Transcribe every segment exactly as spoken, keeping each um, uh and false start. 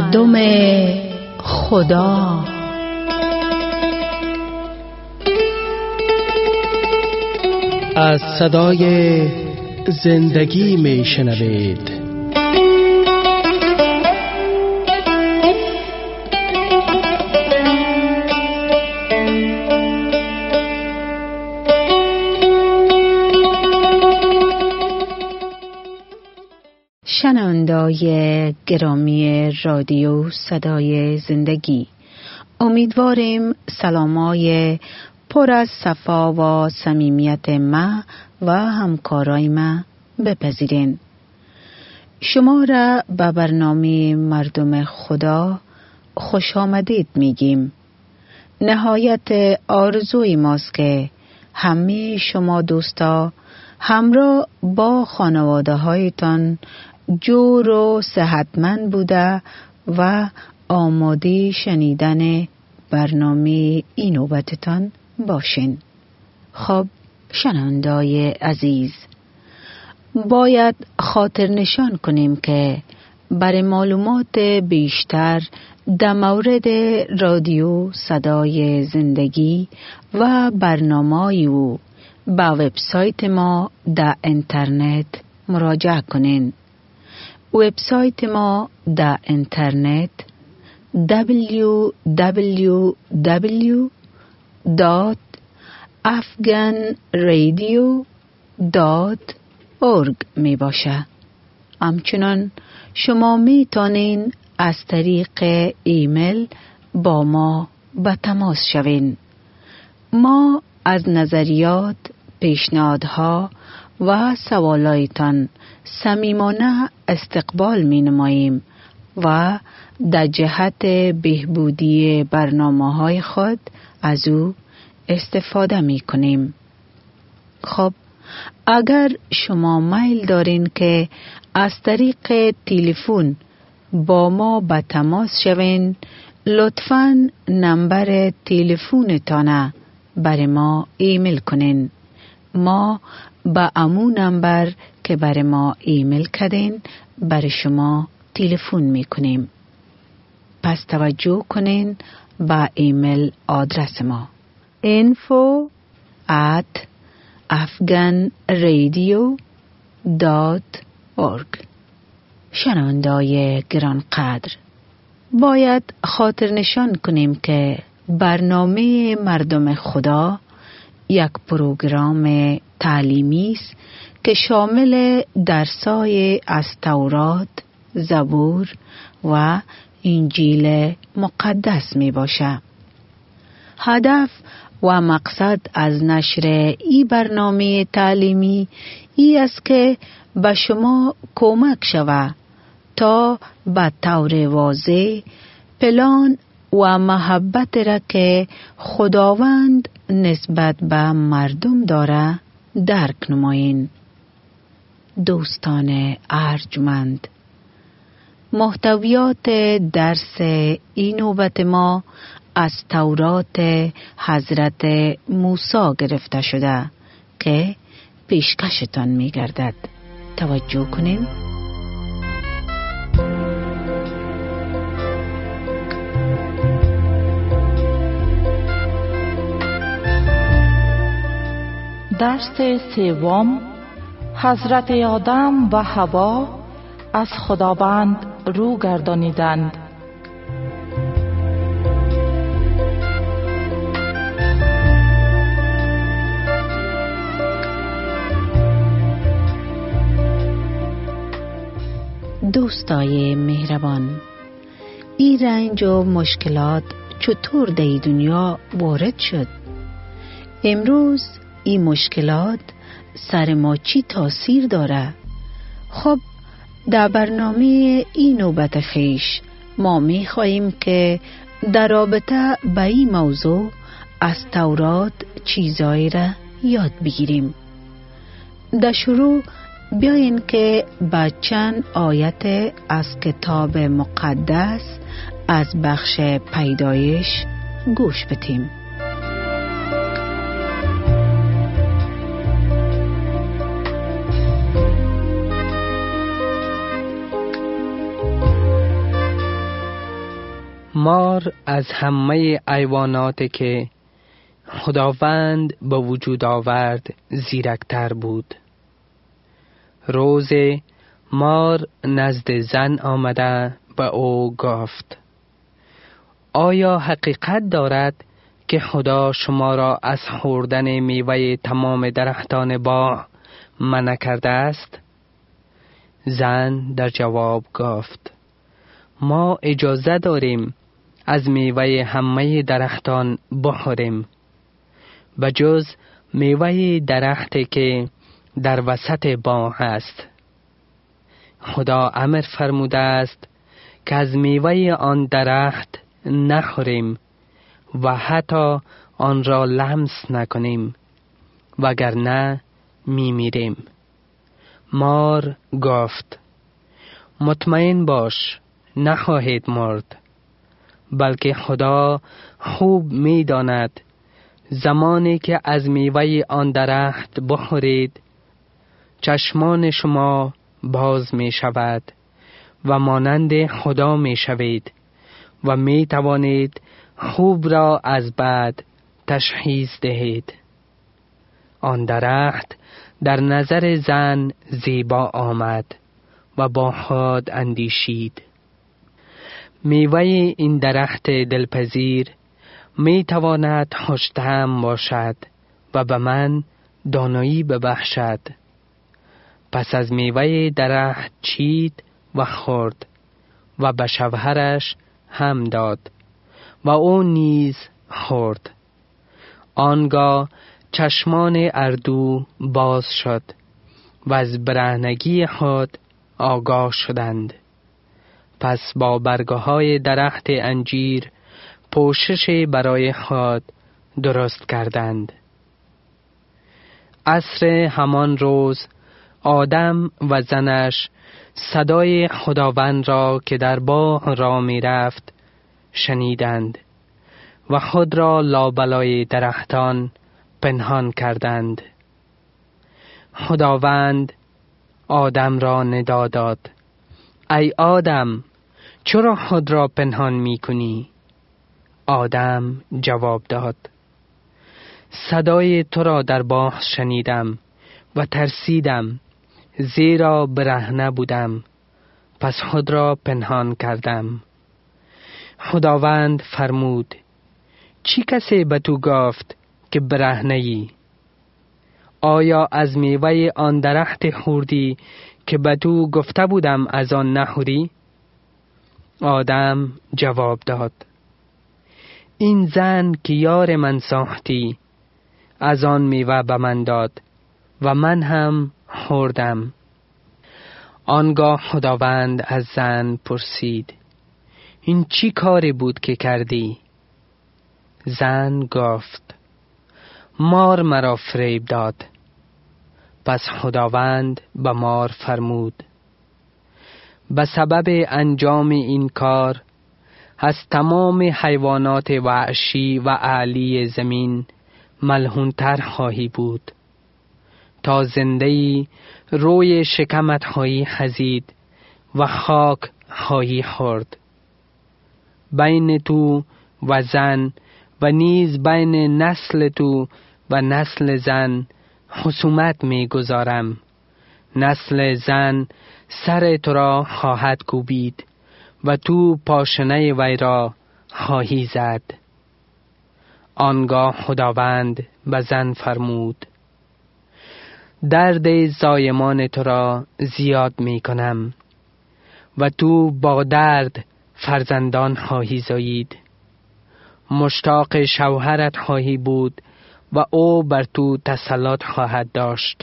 مردم خدا. از صدای زندگی می شنوید. شنوندای گرامی رادیو صدای زندگی، امیدواریم سلامای پر از صفا و صمیمیت ما و همکارای ما بپذیرین. شما را به برنامه مردم خدا خوش آمدید میگیم. نهایت آرزوی ماست که همه شما دوستا همراه با خانواده هایتان جور و صحتمند بوده و آماده شنیدن برنامه این نوبتتان باشین. خب شنوندای عزیز، باید خاطر نشان کنیم که برای معلومات بیشتر در مورد رادیو صدای زندگی و برنامه‌ای او به وبسایت ما در اینترنت مراجعه کنین. وبسایت ما در اینترنت دبلیو دبلیو دبلیو دات افغان رادیو دات اورگ می باشه. همچنان شما می تانین از طریق ایمیل با ما به تماس شوین. ما از نظریات، پیشنهادها و سوالایتان صمیمانه استقبال می نماییم و در جهت بهبودی برنامه‌های خود از او استفاده می کنیم. خب اگر شما میل دارین که از طریق تلفن با ما به تماس شوین، لطفاً نمبر تلفنتان برای ما ایمیل کنین. ما با امو نمبر که برای ما ایمیل کردین برای شما تلفن میکنیم. پس توجه کنین با ایمیل آدرس ما info at afghanradio dot org. شنوندای گرانقدر، باید خاطر نشان کنیم که برنامه مردم خدا یک پروگرام تعلیمی است که شامل درسای از تورات، زبور و انجیل مقدس می باشه. هدف و مقصد از نشر این برنامه تعلیمی ای است که به شما کمک شود تا به طور واضح پلان و محبت را که خداوند نسبت به مردم داره درک نمایین. دوستان ارجمند، محتویات درس این نوبت ما از تورات حضرت موسی گرفته شده که پیشکشتان می گردد. توجه کنین. درس سوم، حضرت آدم و حوا از خداوند رو گردانیدند. دوستای مهربان، این رنج و مشکلات چطور در دنیا وارد شد؟ امروز این مشکلات سر ما چی تاثیر داره؟ خب در برنامه این نوبت خیش ما می خواهیم که در رابطه با این موضوع از تورات چیزایی را یاد بگیریم. در شروع بیاین که با چند آیت از کتاب مقدس از بخش پیدایش گوش بدیم. مار از همه حیواناتی که خداوند به وجود آورد زیرکتر بود. روز مار نزد زن آمده به او گفت: آیا حقیقت دارد که خدا شما را از خوردن میوه تمام درختان باغ منع کرده است؟ زن در جواب گفت: ما اجازه داریم از میوه همه درختان بخوریم، بجز میوه درختی که در وسط باغ است. خدا امر فرموده است که از میوه آن درخت نخوریم و حتی آن را لمس نکنیم، وگرنه میمیریم. مار گفت: مطمئن باش، نخواهید مرد، بلکه خدا خوب می‌داند زمانی که از میوه آن درخت بخورید چشمان شما باز می شود و مانند خدا می شوید و می توانید خوب را از بد تشخیص دهید. آن درخت در نظر زن زیبا آمد و با خود اندیشید: میوه این درخت دلپذیر می تواند خوش‌طعم باشد و به من دانایی ببخشد. پس از میوه درخت چید و خورد و به شوهرش هم داد و او نیز خورد. آنگاه چشمان اردو باز شد و از برهنگی خود آگاه شدند. پس با برگهای درخت انجیر پوشش برای خود درست کردند. عصر همان روز آدم و زنش صدای خداوند را که در باغ را می رفت شنیدند و خود را لابلای درختان پنهان کردند. خداوند آدم را ندا داد: ای آدم، چرا خود را پنهان می کنی؟ آدم جواب داد: صدای تو را در باغ شنیدم و ترسیدم، زیرا برهنه بودم، پس خود را پنهان کردم. خداوند فرمود: چی کسی به تو گفت که برهنه ای؟ آیا از میوه آن درخت خوردی که به تو گفته بودم از آن نخوری؟ آدم جواب داد: این زن که یار من ساختی از آن میوه به من داد و من هم خوردم. آنگاه خداوند از زن پرسید: این چی کاری بود که کردی؟ زن گفت: مار مرا فریب داد. پس خداوند به مار فرمود: به سبب انجام این کار از تمام حیوانات وحشی و اعلی زمین ملعون‌تر خواهی بود. تا زنده‌ای روی شکمت خواهی خزید و خاک خواهی خورد. بین تو و زن و نیز بین نسل تو و نسل زن خصومت می گذارم. نسل زن سر تو را خواهد کوبید و تو پاشنه وی را خواهی زد. آنگاه خداوند به زن فرمود: درد زایمان تو را زیاد می کنم و تو با درد فرزندان خواهی زایید. مشتاق شوهرت خواهی بود و او بر تو تسلط خواهد داشت.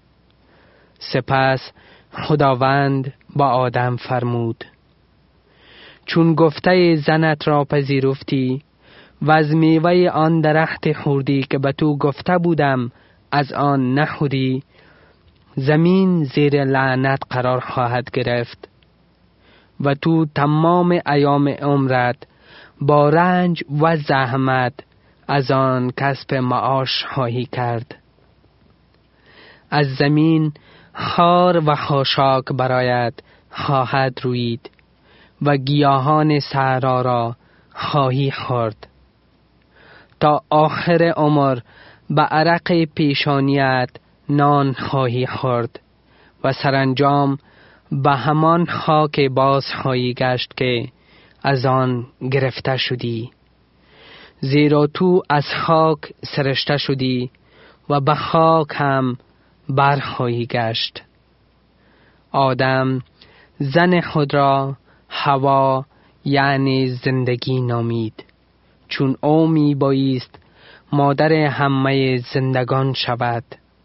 سپس خداوند با آدم فرمود: چون گفته زنت را پذیرفتی و از میوه آن درخت خوردی که به تو گفته بودم از آن نخوری، زمین زیر لعنت قرار خواهد گرفت و تو تمام ایام عمرت با رنج و زحمت از آن کسب معاش خواهی کرد. از زمین خار و خاشاک برایت خواهد روید و گیاهان صحرا را خواهی خورد. تا آخر عمر به عرق پیشانیت نان خواهی خورد و سرانجام به همان خاک باز خواهی گشت که از آن گرفته شدی، زیرا تو از خاک سرشته شدی و به خاک هم برخواهی گشت. آدم زن خود را حوا یعنی زندگی نامید، چون او می بایست مادر همه زندگان شود.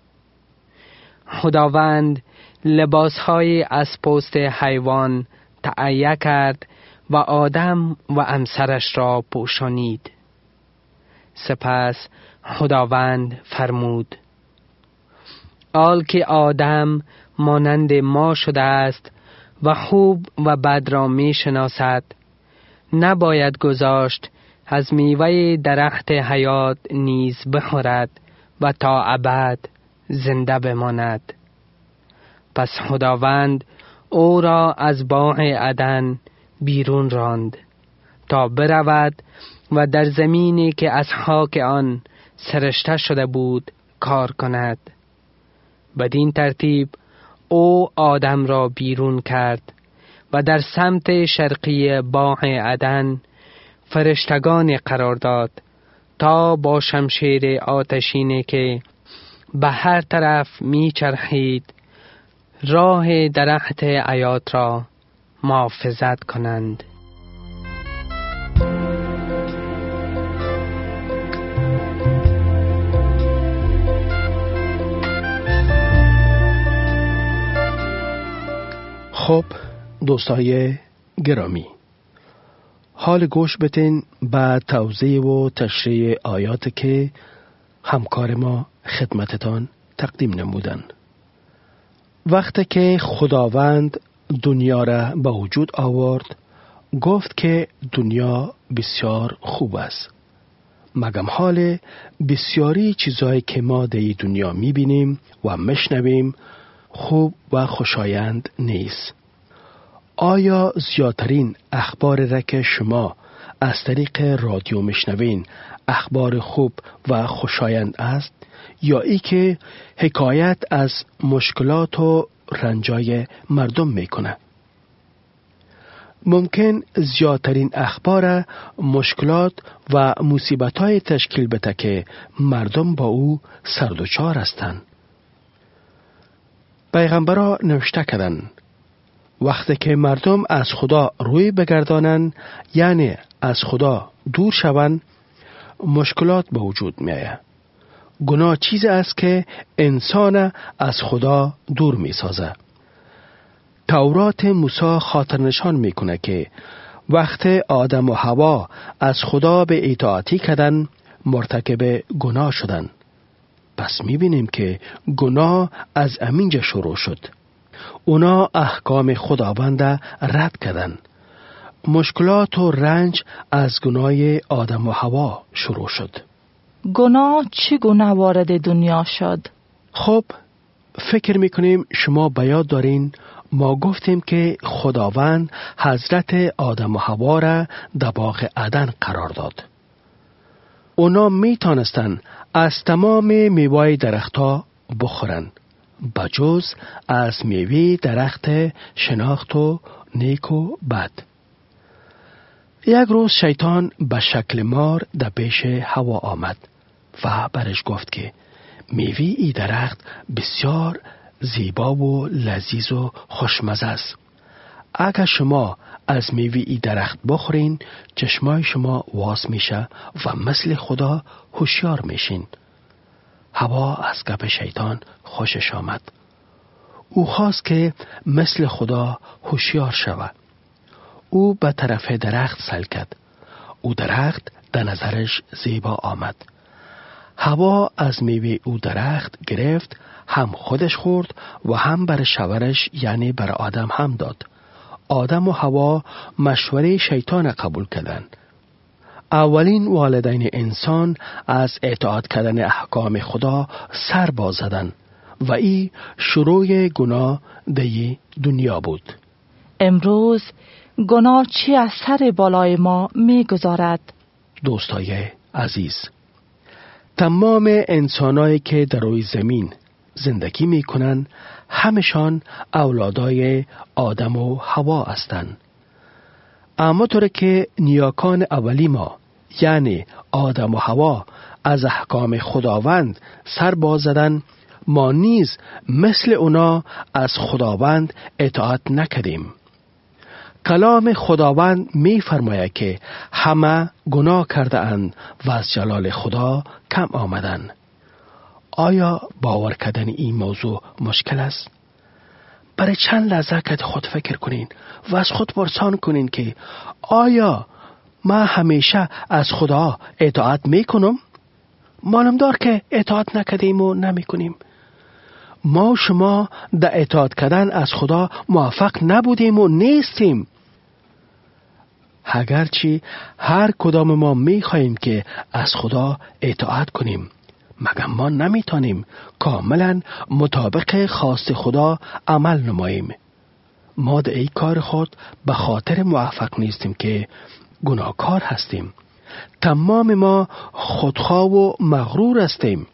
خداوند لباسهای از پوست حیوان تهیه کرد و آدم و همسرش را پوشانید. سپس خداوند فرمود: حال که آدم مانند ما شده است و خوب و بد را می شناسد، نباید گذاشت از میوه درخت حیات نیز بخورد و تا ابد زنده بماند. پس خداوند او را از باغ عدن بیرون راند تا برود و در زمینی که از خاک آن سرشته شده بود کار کند. بدین ترتیب او آدم را بیرون کرد و در سمت شرقی باغ عدن فرشتگان قرار داد تا با شمشیر آتشینی که به هر طرف می چرخید راه درخت حیات را محافظت کنند. خب دوستای گرامی، حال گوش بتین به توضیح و تشریح آیات که همکار ما خدمتتان تقدیم نمودن. وقتی که خداوند دنیا را به وجود آورد، گفت که دنیا بسیار خوب است. مگم حال بسیاری چیزایی که ما در دنیا میبینیم و مشنویم خوب و خوشایند نیست. آیا زیادترین اخبار را که شما از طریق رادیو مشنوین اخبار خوب و خوشایند است، یا ای که حکایت از مشکلات و رنجای مردم میکنه؟ ممکن زیادترین اخبار مشکلات و مصیبت‌های تشکیل بده که مردم با او سردوچار هستند. پیغمبرها نوشته کردند وقتی که مردم از خدا روی بگردانند، یعنی از خدا دور شوند، مشکلات به وجود می آید. گناه چیزی است که انسان از خدا دور می سازه. تورات موسی خاطر نشان می کنه که وقتی آدم و حوا از خدا به اطاعتی کردند، مرتکب گناه شدند. پس می بینیم که گناه از امینجا شروع شد. اونا احکام خداوند رد کردند. مشکلات و رنج از گناه آدم و حوا شروع شد. گناه چگونه وارد دنیا شد؟ خب فکر میکنیم شما به یاد دارین ما گفتیم که خداوند حضرت آدم و حوا را در باغ عدن قرار داد. اونا میتونستن از تمام میوه درختها بخورن بجز از میوه درخت شناخت و نیک و بد. یک روز شیطان به شکل مار در پیش حوا آمد و برش گفت که میوه ای درخت بسیار زیبا و لذیذ و خوشمزه است. اگر شما از میوه ای درخت بخورین، چشمای شما واس میشه و مثل خدا هوشیار میشین. حوا از گپ شیطان خوشش آمد. او خواست که مثل خدا هوشیار شود. او به طرف درخت سل کرد. او درخت در نظرش زیبا آمد. حوا از میوه او درخت گرفت، هم خودش خورد و هم بر شوهرش یعنی بر آدم هم داد. آدم و حوا مشوره شیطان قبول کردند. اولین والدین انسان از اطاعت کردن احکام خدا سر باز زدند و این شروع گناه در دنیا بود. امروز گناه چه از سر بالای ما می گذارد؟ دوستای عزیز، تمام انسانایی که در روی زمین زندگی می کنن همشان اولادای آدم و حوا هستند. اما طور که نیاکان اولی ما یعنی آدم و حوا از احکام خداوند سر باز زدن، ما نیز مثل اونا از خداوند اطاعت نکردیم. کلام خداوند می فرماید که همه گناه کرده اند و از جلال خدا کم آمدند. آیا باور کردن این موضوع مشکل است؟ برای چند لحظه که خود فکر کنین و از خود پرسان کنین که آیا ما همیشه از خدا اطاعت میکنم؟ معلوم دار که اطاعت نکردیم و نمیکنیم. ما و شما در اطاعت کردن از خدا موفق نبودیم و نیستیم. اگرچه هر کدام ما میخواهیم که از خدا اطاعت کنیم، مگر ما نمیتونیم کاملا مطابق خواست خدا عمل نماییم. ما در این کار خود به خاطر موفق نیستیم که گناهکار هستیم. تمام ما خودخواه و مغرور هستیم.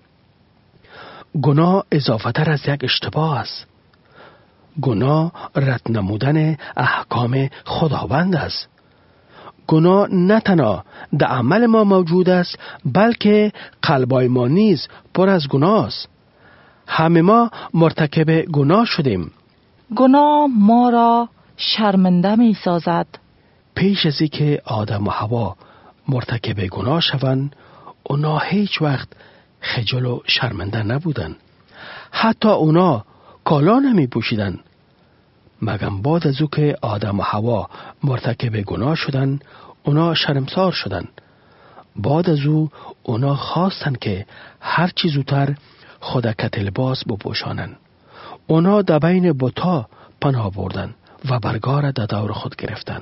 گناه اضافه تر از یک اشتباه است. گناه رد نمودن احکام خداوند است. گناه نه تنها در عمل ما موجود است، بلکه قلبای ما نیز پر از گناه است. همه ما مرتکب گناه شدیم. گناه ما را شرمنده می سازد. پیش از اینکه آدم و حوا مرتکب گناه شوند، اونا هیچ وقت خجل و شرمنده نبودن. حتی اونا کالا نمی پوشیدن. مگم بعد از او که آدم و حوا مرتکب گناه شدن، اونا شرمسار شدن. بعد از او اونا خواستن که هر چی زودتر خودکت لباس بپوشانن. اونا در بین بتا پناه بردن و برگار در دور خود گرفتن.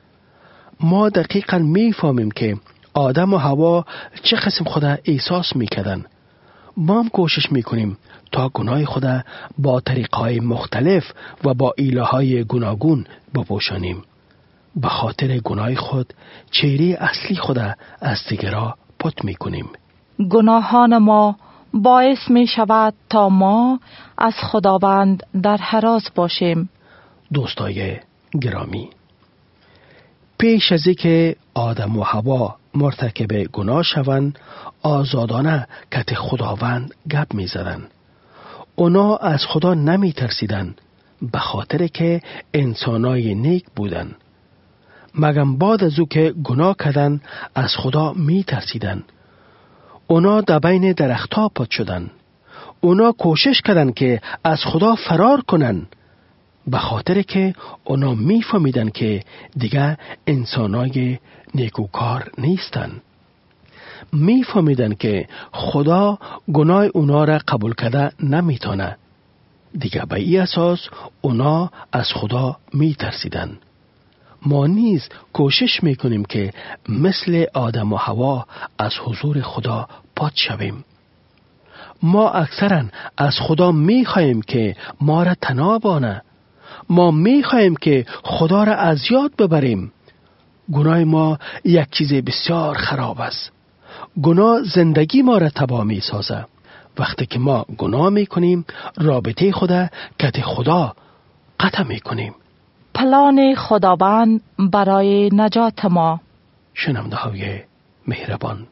ما دقیقا می فهمیم که آدم و حوا چه قسم خدا احساس می کردن. ما هم کوشش می کنیم تا گناه خدا با طریقهای مختلف و با ایله‌های گوناگون بپوشانیم. به خاطر گناه خود چهره اصلی خدا از دیگران پت می کنیم. گناهان ما باعث می شود تا ما از خداوند در حراس باشیم. دوستای گرامی، پیش از اینکه آدم و حوا مرتکب گناه شوند، آزادانه کت خداوند گپ می زدن. اونا از خدا نمی ترسیدن به خاطر که انسانای نیک بودن. مگم بعد از او که گناه کردن از خدا می ترسیدن. اونا در بین درختها پت شدن. اونا کوشش کردن که از خدا فرار کنن، به خاطر که اونا می فهمیدن که دیگه انسانای نیکوکار نیستن. می فهمیدن که خدا گناه اونا را قبول کرده نمیتونه. دیگه به این اساس اونا از خدا می ترسیدن. ما نیز کوشش می کنیم که مثل آدم و حوا از حضور خدا پات شویم. ما اکثرا از خدا می خواهیم که ما را تنابانه. ما می خواهیم که خدا را از یاد ببریم. گناه ما یک چیز بسیار خراب است. گناه زندگی ما را تباه می سازه. وقتی که ما گناه می کنیم، رابطه خدا کت خدا قطع می کنیم. پلان خداوند برای نجات ما. شنونده های مهربان،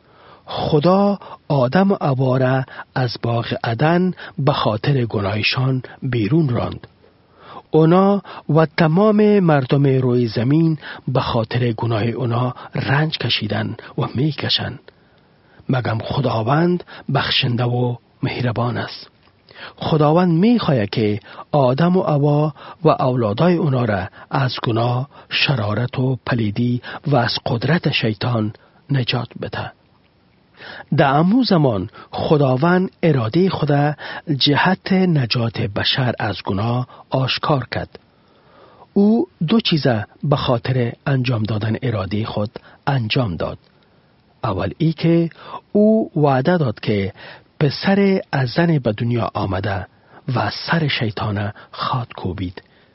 خدا آدم و حوا را از باغ عدن به خاطر گناهشان بیرون راند. اونا و تمام مردم روی زمین به خاطر گناه اونا رنج کشیدن و می کشن. مگم خداوند بخشنده و مهربان است. خداوند می خواهد که آدم و حوا و اولادای اونا را از گناه، شرارت و پلیدی و از قدرت شیطان نجات بده. در امو زمان خداوند اراده خدا جهت نجات بشر از گناه آشکار کرد. او دو چیزه به خاطر انجام دادن اراده خود انجام داد. اول ای که او وعده داد که پسر از زن به دنیا آمده و سر شیطان خواهد کوبید.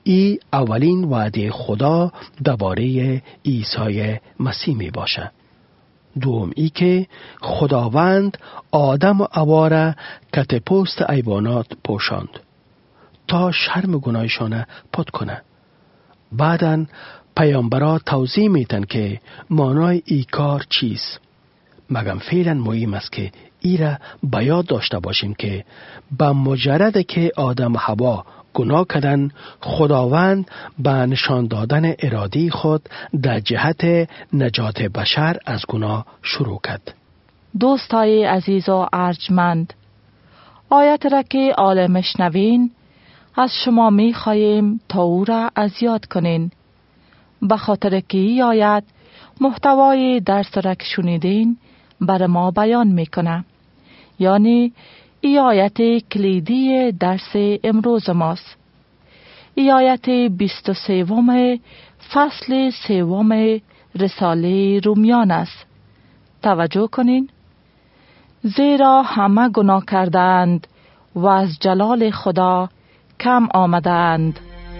ای اولین وعده خدا درباره عیسی مسیح می باشه. دوم ای که خداوند آدم و حوا را کت پوست ایوانات پوشاند تا شرم گناهشان پاک کنه. بعداً پیامبرا توضیح میدن که معنای ای کار چیست. مگم فعلا مهم است که ای را به یاد داشته باشیم که به مجرد که آدم و حوا گناه کردن، خداوند به نشان دادن اراده خود در جهت نجات بشر از گناه شروع کرد. دوستای عزیز و ارجمند، آیت را که آل مشنوین از شما می خواهیم تا او را از یاد کنین، به خاطر که این آیت محتوای درس را که شنیدین بر ما بیان میکنه. یعنی ای آیت کلیدی درس امروز ماست. ای آیت بیست و سوم فصل سوم رساله رومیان است. توجه کنین. زیرا همه گناه کردند و از جلال خدا کم آمدند.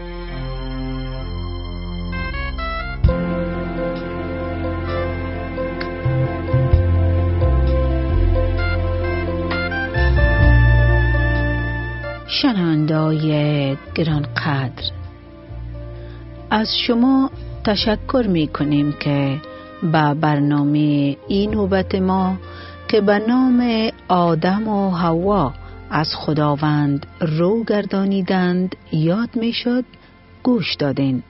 شنونده‌های گرانقدر، از شما تشکر می کنیم که به برنامه این نوبت ما که به نام آدم و حوا از خداوند رو گردانیدند یاد می شد گوش دادین.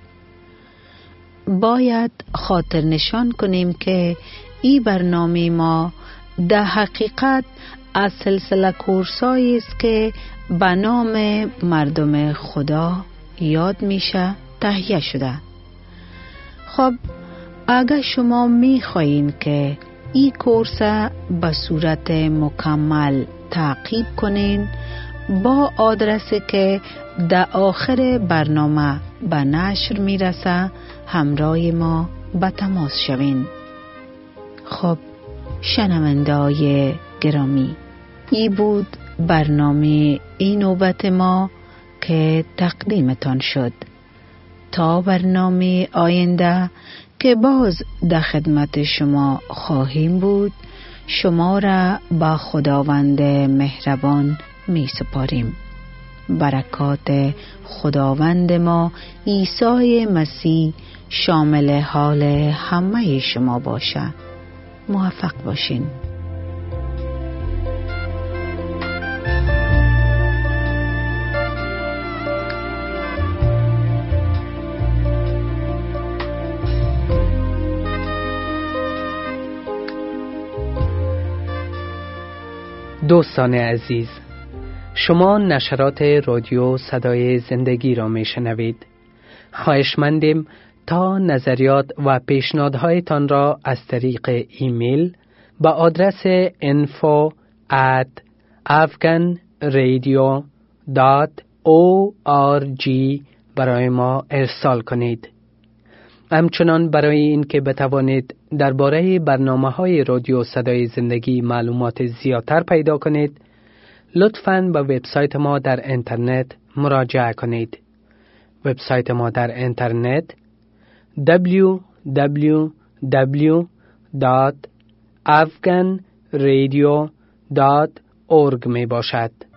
باید خاطر نشان کنیم که این برنامه ما در حقیقت از سلسله کورسایی است که به نام مردم خدا یاد میشه تهیه شده. خب اگر شما میخواین که این کورس به صورت مکمل تعقیب کنین، با آدرسی که در آخر برنامه به نشر میرسه همراه ما به تماس شوین. خب شنونده‌های گرامی، ای بود برنامه این نوبت ما که تقدیمتان شد. تا برنامه آینده که باز در خدمت شما خواهیم بود، شما را با خداوند مهربان می سپاریم. برکات خداوند ما عیسی مسیح شامل حال همه شما باشه. موفق باشین. دوستان عزیز، شما نشرات رادیو صدای زندگی را می شنوید. خواهشمندیم تا نظریات و پیشنهادهایتان را از طریق ایمیل با آدرس info at afghanradio dot org برای ما ارسال کنید. همچنان برای این که بتوانید درباره برنامه‌های رادیو صدای زندگی معلومات زیادتر پیدا کنید، لطفاً به وبسایت ما در اینترنت مراجعه کنید. وبسایت ما در اینترنت دبلیو دبلیو دبلیو دات afghanradio dot org می باشد.